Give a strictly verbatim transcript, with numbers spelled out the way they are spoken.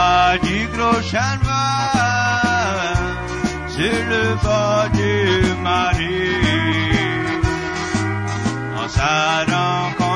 croix du gros Calvaire, sur le bord de Marie, en sa rencontre